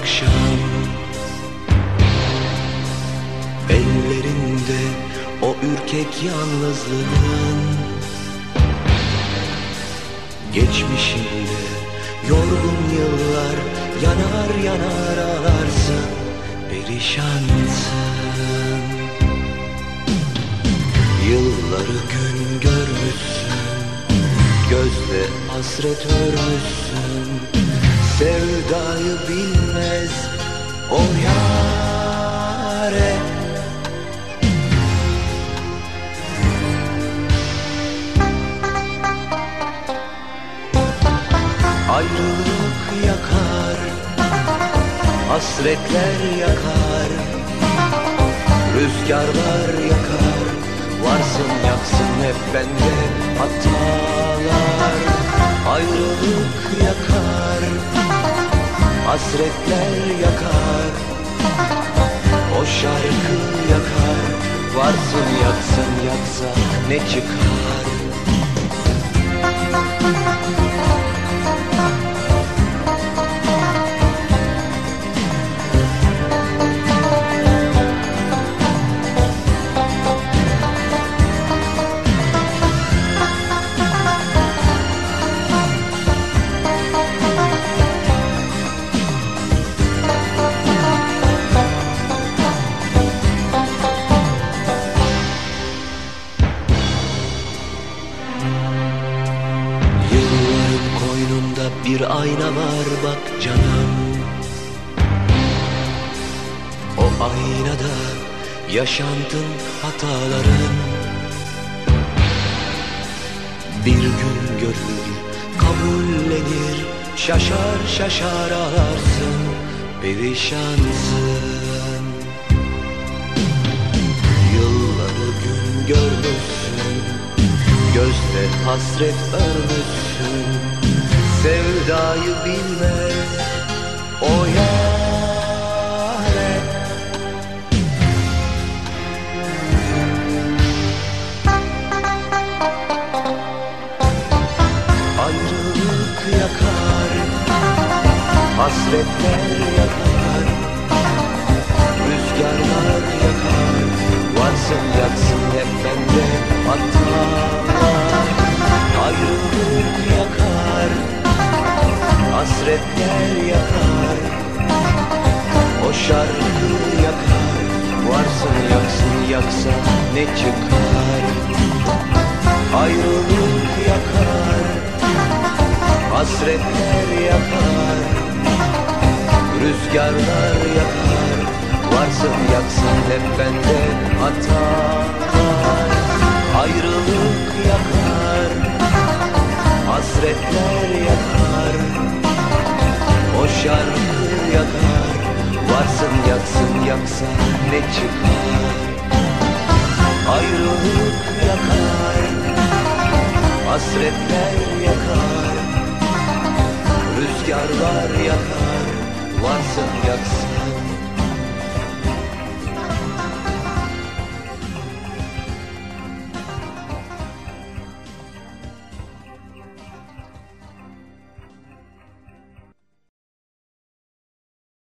akşam, ellerinde o ürkek yalnızlığın, geçmişinde yorgun yıllar yanar yanar ağlarsın, perişansın. Yılları gün görmüşsün, gözle hasret örmüşsün, sevdayı bilmez o yâre. Ayrılık yakar, hasretler yakar, rüzgarlar yakar, varsın yaksın hep bende hatalar. Ayrılık yakar, hasretler yakar, o şarkı yakar, varsın yaksın yaksa ne çıkar? Bir ayna var bak canım, o aynada yaşantın, hataların. Bir gün görür, kabullenir, şaşar şaşar ağlarsın, perişansın. Yılları gün görmüşsün, gözle hasret örmüşsün, sevdayı bilmez o yâre. Ayrılık yakar, hasretler yakar, rüzgarlar yakar, varsın yaksın hep bende hatalar. Ayrılık yakar, hasretler yakar, o şarkı yakar, varsın yaksın yaksa ne çıkar? Ayrılık yakar, hasretler yakar, rüzgarlar yakar, varsın yaksın hep bende hatalar. Ayrılık yakar, hasretler yakar, o şarkı yakar, varsın yaksın yaksa ne çıkar? Ayrılık yakar, hasretler yakar, rüzgarlar yakar, varsın yaksın